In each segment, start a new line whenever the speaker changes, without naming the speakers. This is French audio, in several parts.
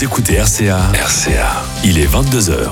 Vous écoutez RCA. RCA. Il est 22h.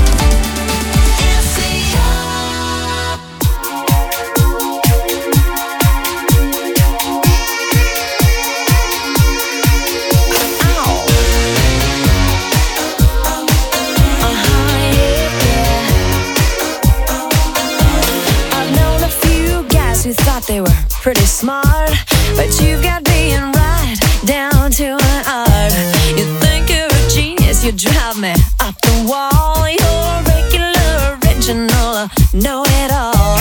Who thought they were pretty smart, but you've got being right down to an art. You think you're a genius, you drive me up the wall. You're regular, original, know-it-all.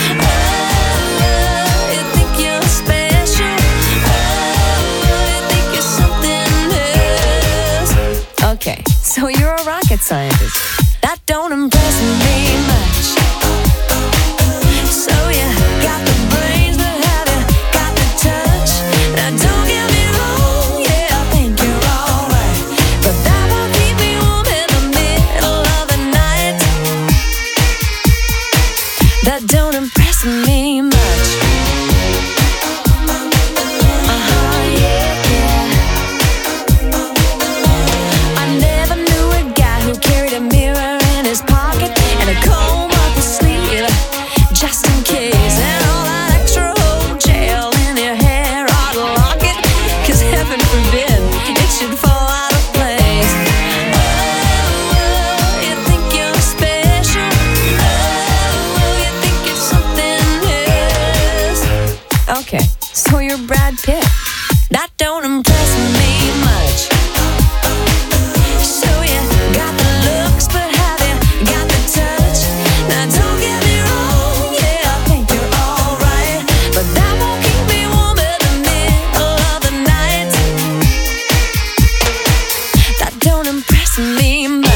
Oh, you think you're special. Oh, you think you're something else. Okay, so you're a rocket scientist. That don't impress me much. So you got the brains, but have you got the touch? Now don't get me wrong, yeah, I think you're alright, but that won't keep me warm in the middle of the night. That don't impress me much. I never knew a guy who carried a mirror in his pocket and a comb up his sleeve, just in case, and all that extra old gel in your hair ought to lock it, 'cause heaven forbid it should fall out of place. Oh, you think you're special. Oh, you think you're something else. Okay, so you're Brad Pitt. That don't impress me much. So you got the looks, but have you got the touch? Now don't get me wrong, yeah, I think you're alright, but that won't keep me warm in the middle of the night. That don't impress me much.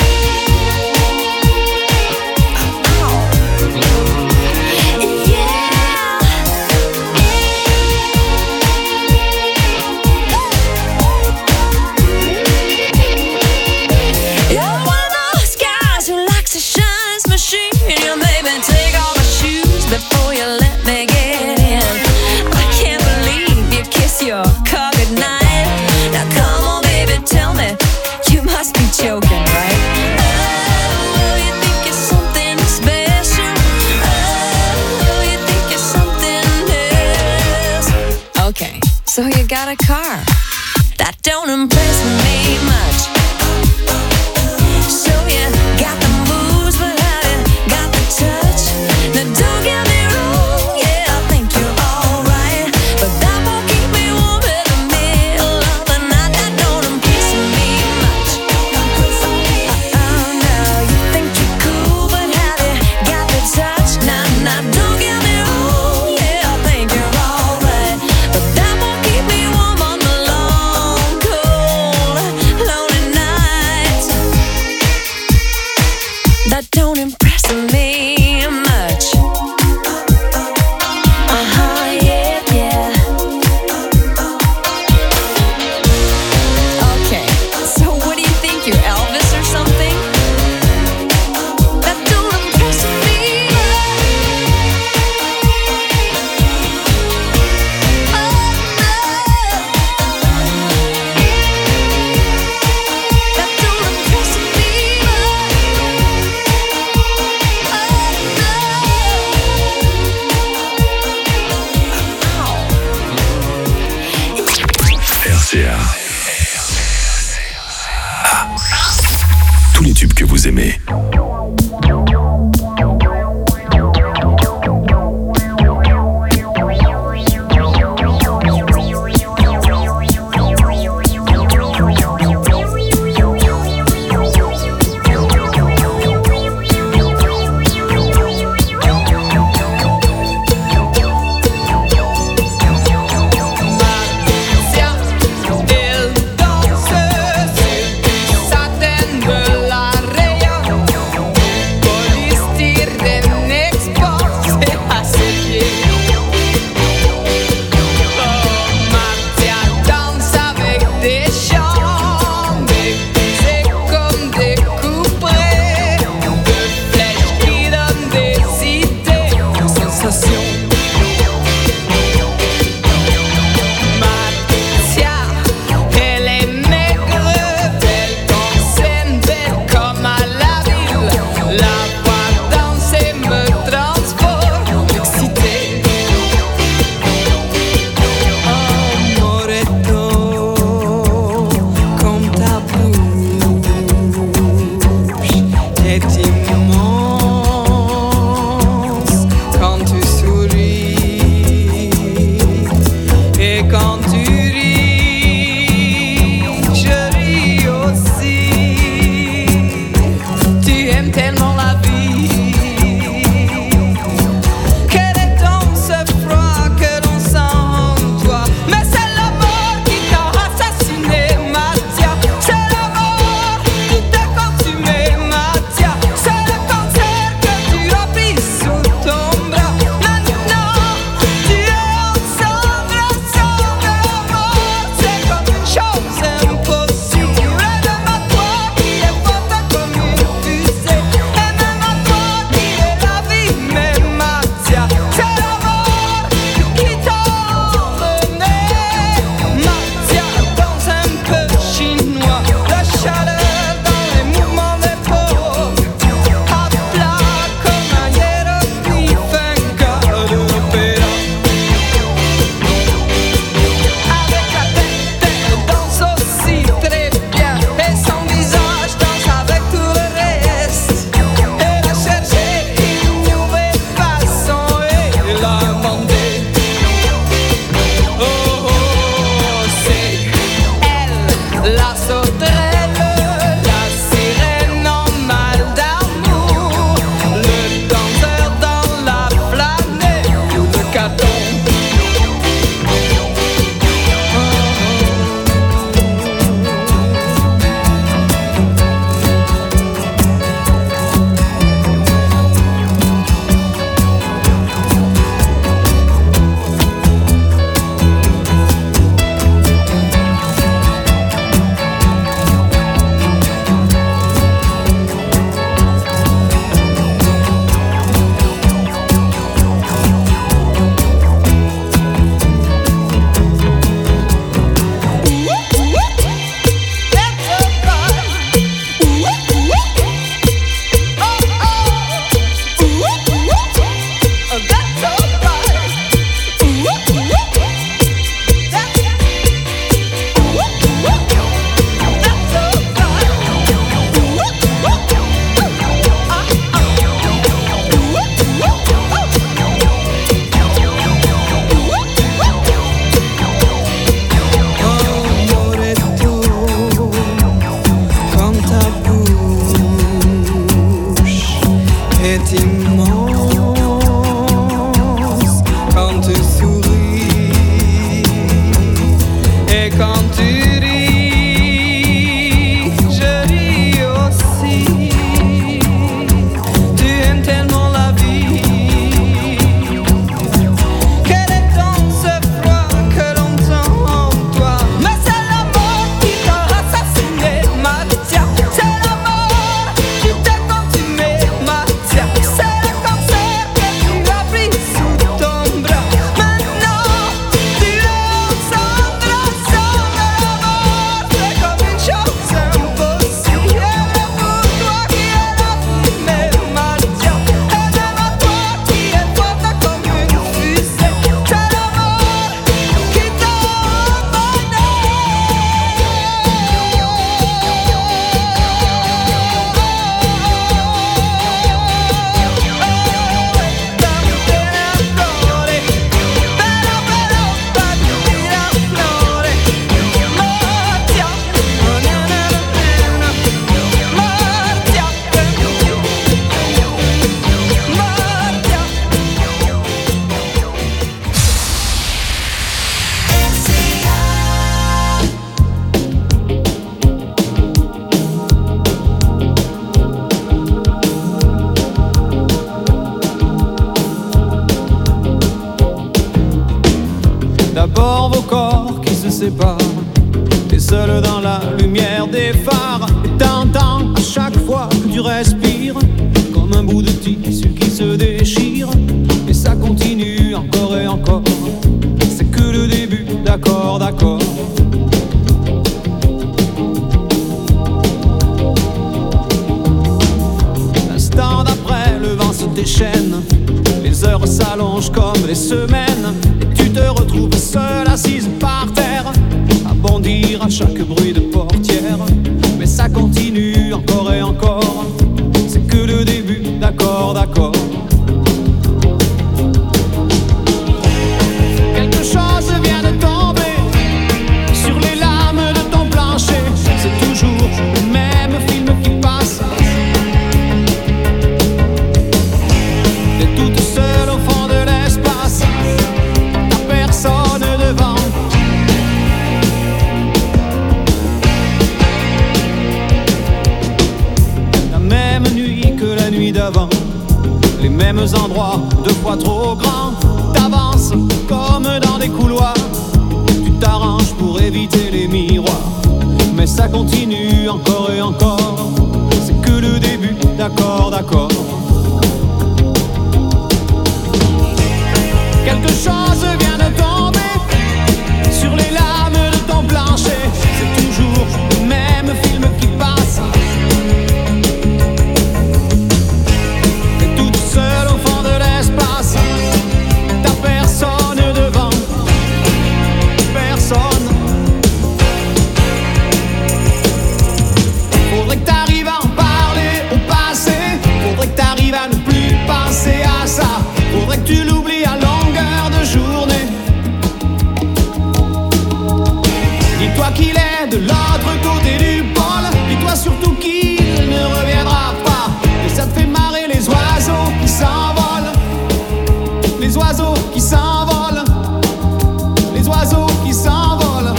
You're one of those guys who likes to shine his machine. You made me take off my shoes before you let me get in. I can't believe you kiss your car goodnight. Now come on, baby, tell me, you must be joking, right? Oh, you think you're something special. Oh, you think you're something else. Okay, so you got a car. That don't impress me much. So you got the moves, but have you got the touch? Now don't get me wrong, yeah, I think you're alright, but that won't keep me warm in the middle of the night. That don't impress me much. Oh no, you think you're cool, but have you got the touch? Now don't get me wrong, yeah, I think you're alright, but that won't keep me warm on the long, cold, lonely nights. That don't impress me much. Yeah, yeah. Okay, so what do you think, you're Elvis or something? That don't impress me much. Oh no. That don't impress me
RCA. Tous les tubes que vous aimez.
El 12 Saten de la Rea quand tu ris, je ris aussi. Tu aimes tellement la vie. Quel est donc ce froid que l'on sent en toi? Mais c'est la mort qui t'a assassiné, Mathia. C'est la mort qui t'a consumé, Mathia. C'est le cancer que tu as pris sous ton bras. Maintenant, tu es Sandra, Sandra, la mort. C'est comme une chose impossible. Et pour toi qui es la fumée, Mathia. Et même à toi qui es forte comme une fusée. C'est la mort qui t'a
D'abord vos corps qui se séparent, t'es seul dans la lumière des phares. Et t'entends à chaque fois que tu respires comme un bout de tissu qui se déchire. Et ça continue encore et encore, c'est que le début, d'accord, d'accord. L'instant d'après, le vent se déchaîne, les heures s'allongent comme les semaines. Tu te retrouves seule assise par terre, à bondir à chaque bruit de portière. Mais ça continue encore et encore, c'est que le début, d'accord, d'accord. Quelque chose vient de tomber sur les lames de ton plancher. C'est toujours le même film qui passe. T'es toute seule au fond de l'espace, personne devant. La même nuit que la nuit d'avant, les mêmes endroits, deux fois trop grands. T'avances comme dans des couloirs, tu t'arranges pour éviter les miroirs. Mais ça continue encore et encore, c'est que le début, d'accord, d'accord. Quelque chose vient de tomber sur les lames de ton plancher. C'est toujours le même film qui passe. T'es toute seule au fond de l'espace, t'as personne devant, personne. Faudrait que t'arrives à en parler au passé, faudrait que t'arrives à ne plus penser à ça, faudrait que tu l'oublies à longueur de journée. Dis-toi qu'il est de l'autre côté du pôle, dis-toi surtout qu'il ne reviendra pas. Et ça te fait marrer les oiseaux qui s'envolent, les oiseaux qui s'envolent, les oiseaux qui s'envolent.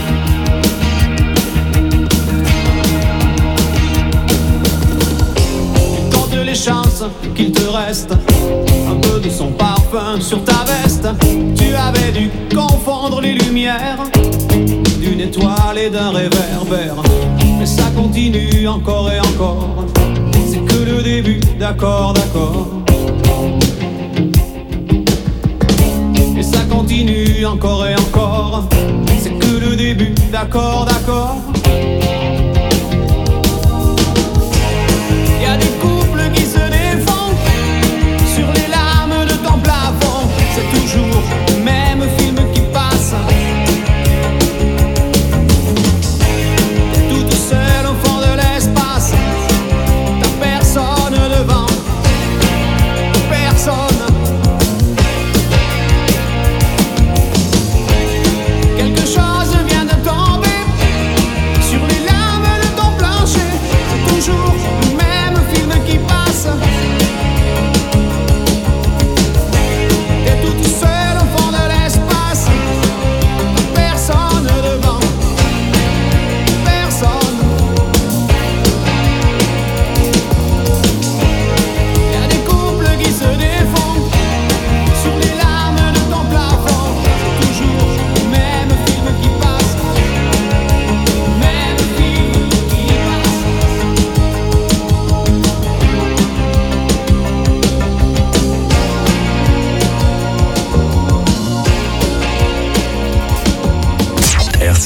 Tu comptes les chances qu'il te reste un peu de son parfum sur ta veste. Tu avais dû confondre les lumières d'une étoile et d'un réverbère. Mais ça continue encore et encore, c'est que le début, d'accord, d'accord. Et ça continue encore et encore, c'est que le début, d'accord, d'accord. Y a des couples qui se défont sur les lames de ton plafond. C'est toujours le même film qui passe. T'es toute seule au fond de l'espace, t'as personne devant, personne. Quelque chose vient de tomber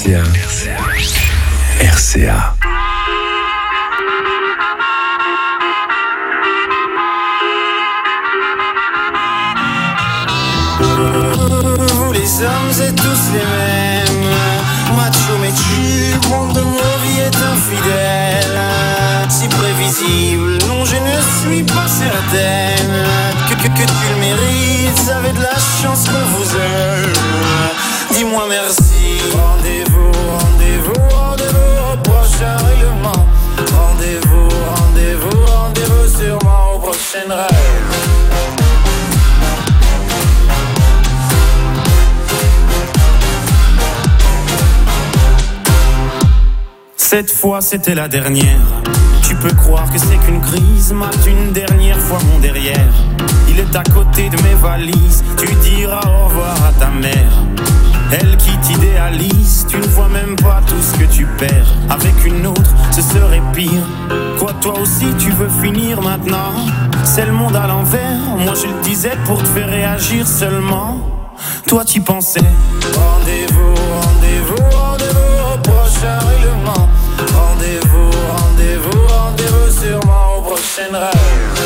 RCA. RCA.
Vous les hommes êtes tous les mêmes. Macho mais tu, monde de nos vies est infidèle. Si prévisible, non je ne suis pas certaine que tu le mérites. Avez de la chance qu'on vous aime. Dis-moi merci. Rendez-vous, rendez-vous, rendez-vous au prochain règlement. Rendez-vous, rendez-vous, rendez-vous sûrement au prochain rêve. Cette fois c'était la dernière. Tu peux croire que c'est qu'une crise. Mate une dernière fois mon derrière. Il est à côté de mes valises. Tu diras au revoir à ta mère. Elle qui t'idéalise. Tu ne vois même pas tout ce que tu perds. Avec une autre ce serait pire. Quoi toi aussi tu veux finir maintenant? C'est le monde à l'envers. Moi je le disais pour te faire réagir seulement. Toi tu pensais. Rendez-vous, rendez-vous, rendez-vous au prochain règlement. Rendez-vous, rendez-vous, rendez-vous sûrement au prochain rêve.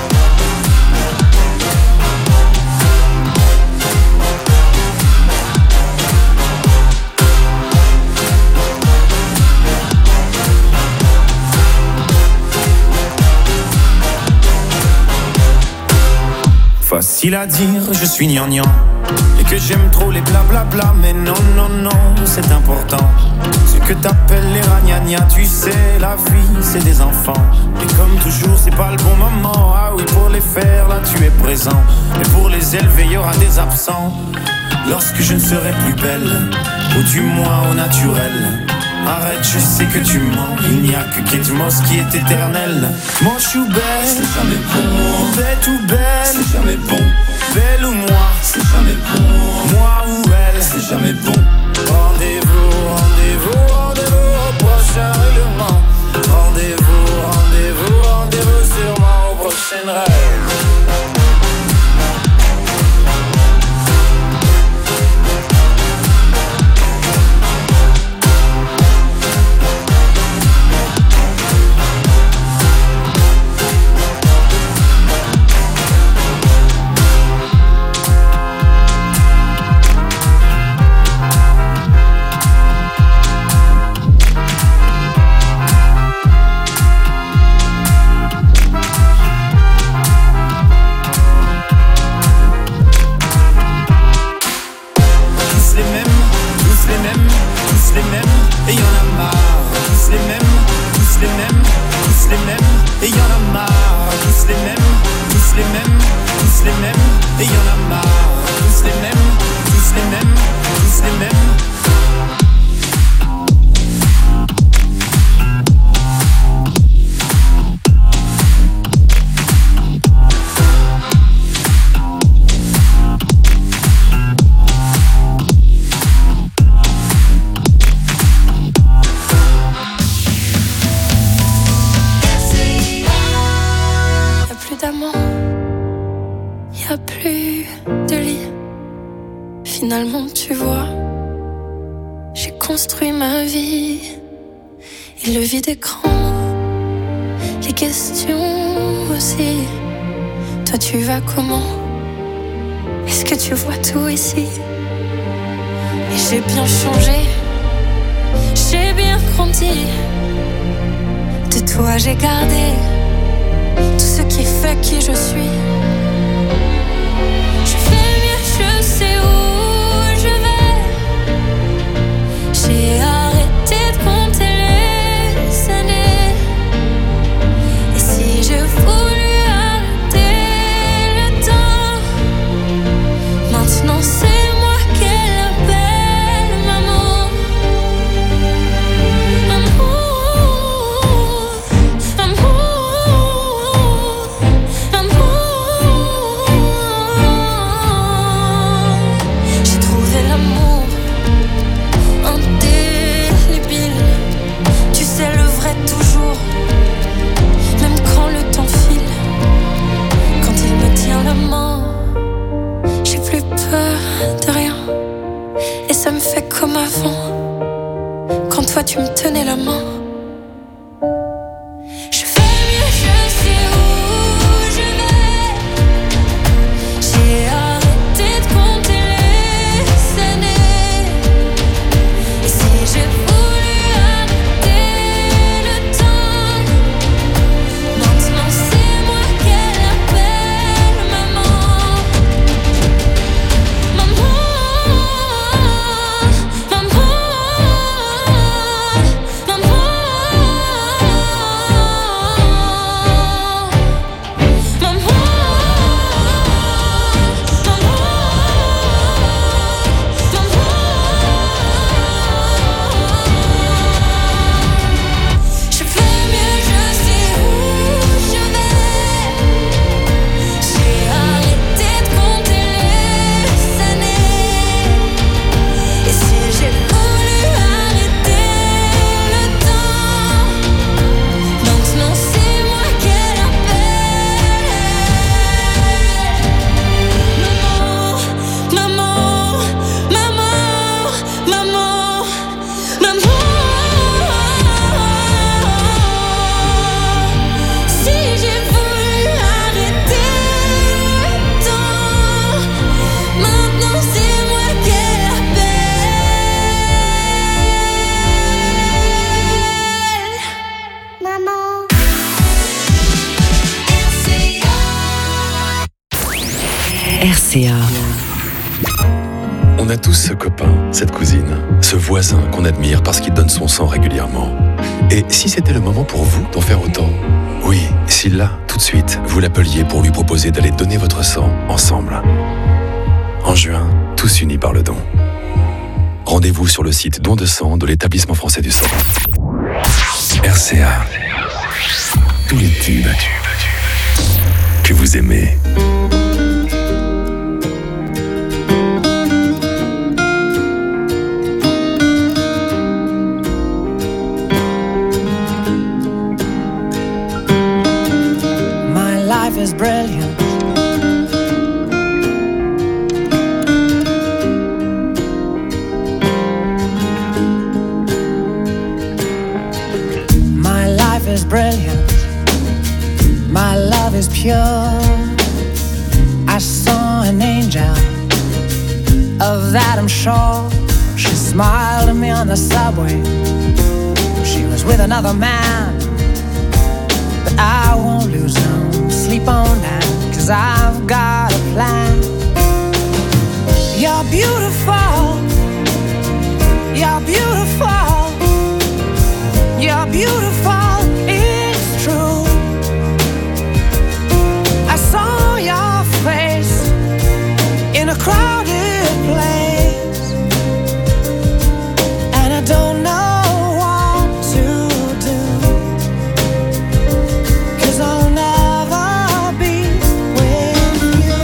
Facile à dire, je suis gnangnan. Et que j'aime trop les blablabla. Mais non, non, non, c'est important. Ce que t'appelles les ragnagnas. Tu sais, la vie, c'est des enfants. Et comme toujours, c'est pas le bon moment. Ah oui, pour les faire, là, tu es présent. Mais pour les élever, il y aura des absents. Lorsque je ne serai plus belle, ou du moins au naturel. Arrête, je sais que tu mens. Il n'y a que Ketmos qui est éternel. Moi je suis belle, c'est jamais bon. Bête ou belle, c'est jamais bon. Belle ou moi, c'est jamais bon. Moi ou elle, c'est jamais bon. Rendez-vous, rendez-vous, rendez-vous au prochain règlement. Rendez-vous, rendez-vous, rendez-vous sûrement au prochain rêve.
Finalement, tu vois, j'ai construit ma vie. Et le vide écran, les questions aussi. Toi, tu vas comment? Est-ce que tu vois tout ici? Et j'ai bien changé, j'ai bien grandi. De toi, j'ai gardé tout ce qui fait qui je suis. Je fais mieux, je sais où. J'ai arrêté de compter les années. Et si j'ai voulu arrêter le temps, maintenant c'est moi qu'elle appelle maman. Amour, amour, amour. J'ai trouvé l'amour indélébile, tu sais le vrai toujours, même quand le temps file, quand il me tient la main, j'ai plus peur de rien, et ça me fait comme avant, fois tu me tenais la main. Je fais mieux, je sais où je vais. J'ai arrêté de compter les années. Et si j'ai voulu arrêter le temps, maintenant c'est moi qu'elle appelle maman. Maman, maman, maman. Je fais mieux, je sais où je vais. J'ai arrêté de compter les années. Et si j'ai voulu arrêter le temps, maintenant c'est moi qu'elle appelle. Maman, maman, maman, maman, maman. Si j'ai voulu arrêter le temps, maintenant c'est moi qu'elle appelle. Maman.
RCA.
On a tous ce copain, cette cousine, ce voisin qu'on admire parce qu'il donne son sang régulièrement. Et si c'était le moment pour vous d'en faire autant? Oui, si là, tout de suite, vous l'appeliez pour lui proposer d'aller donner votre sang ensemble. En juin, tous unis par le don. Rendez-vous sur le site Don de sang de l'Établissement français du sang. RCA. Tous les tubes que vous aimez.
My life is brilliant. My life is brilliant. My love is pure. I saw an angel, of that I'm sure. She smiled at me on the subway. She was with another man, but I won't lose no sleep on that, 'cause I've got a plan. You're beautiful. You're beautiful. You're beautiful. It's true. I saw your face in a crowded place, and I don't know what to do, 'cause I'll never be with you.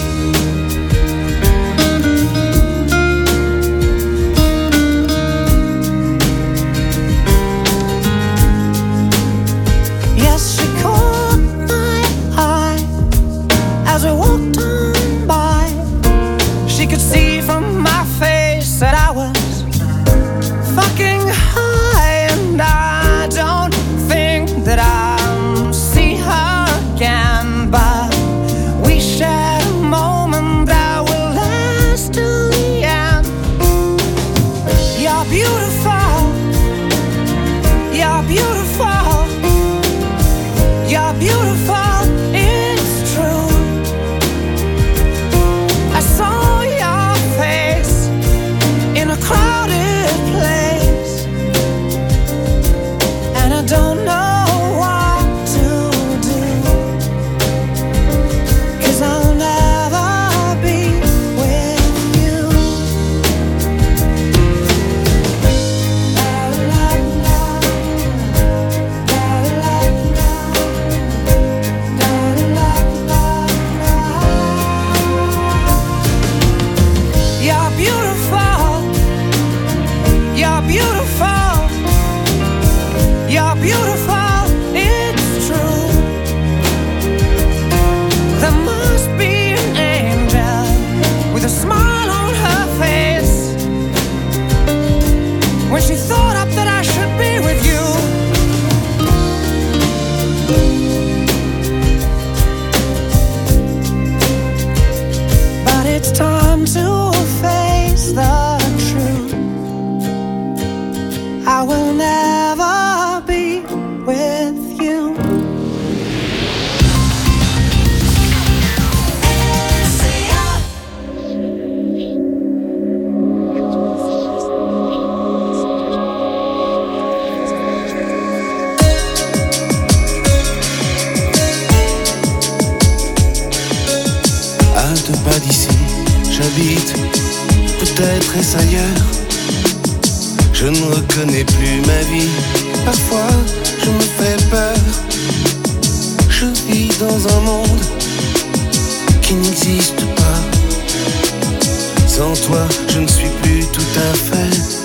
Yes, she caught my eye as we walked on by. She could see from my face that I was fucking high, and I don't think that I'll see her again, but we shared a moment that will last till the end. You're beautiful. You're beautiful. You're beautiful. It's true. I saw your face in a crowded place, and I don't know what to do, 'cause I'll never be with you. La, la, la.
détresse ailleurs. Je ne reconnais plus ma vie. Parfois je me fais peur. Je vis dans un monde qui n'existe pas. Sans toi je ne suis plus tout à fait